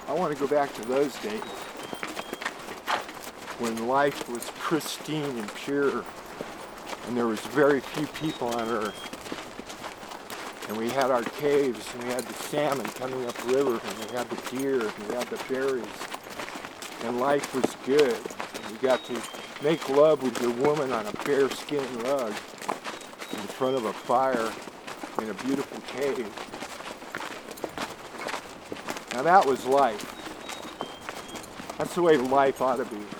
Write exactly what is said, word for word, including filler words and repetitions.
I want to go back to those days when life was pristine and pure and there was very few people on earth. And we had our caves and we had the salmon coming up river and we had the deer and we had the berries. And life was good. And you got to make love with your woman on a bearskin rug in front of a fire in a beautiful cave. Now that was life. That's the way life ought to be.